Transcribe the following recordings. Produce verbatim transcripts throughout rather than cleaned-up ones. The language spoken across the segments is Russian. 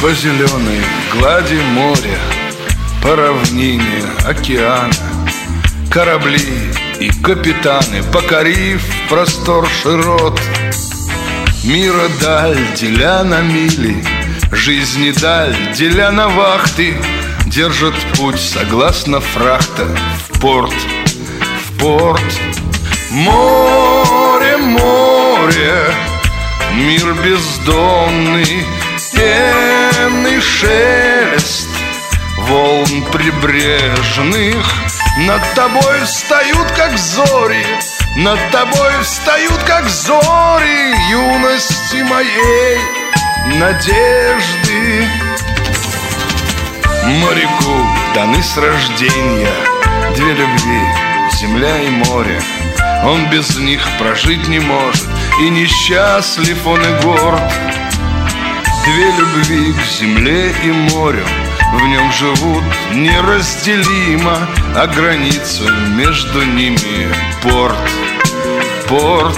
по зеленой глади моря, по равнине океана, корабли и капитаны, покорив простор широт, мира даль, деля на мили, жизни даль, деля на вахты, держат путь согласно фрахта в порт, в порт. Море, море, мир бездонный, пенный шелест волн прибрежных. Над тобой встают, как зори, над тобой встают, как зори юности моей надежды. Моряку даны с рождения две любви, земля и море. Он без них прожить не может, и несчастлив он и горд. Две любви к земле и морю, в нем живут неразделимо, а граница между ними порт, порт.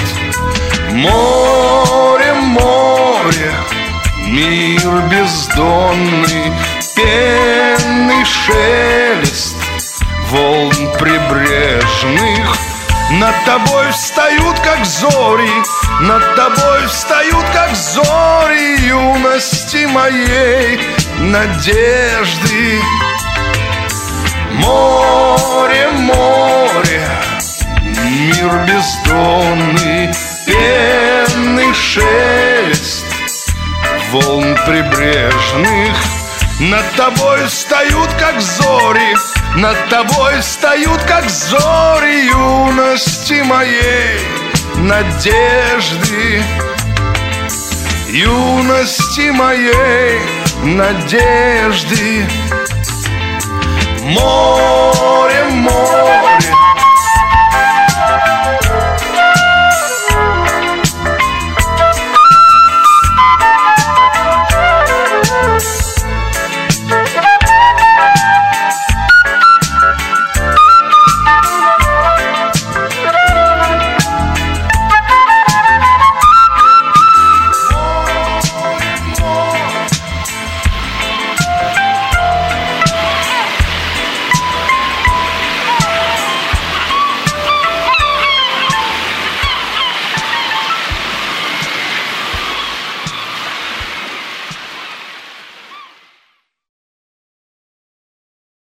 Море, море, мир бездонный, пенный шелест волн прибрежных. Над тобой встают, как зори, над тобой встают, как зори юности моей надежды. Море, море, мир бездонный, пенный шелест волн прибрежных. Над тобой встают, как зори, над тобой встают, как зори юности моей надежды, юности моей надежды. Море, море.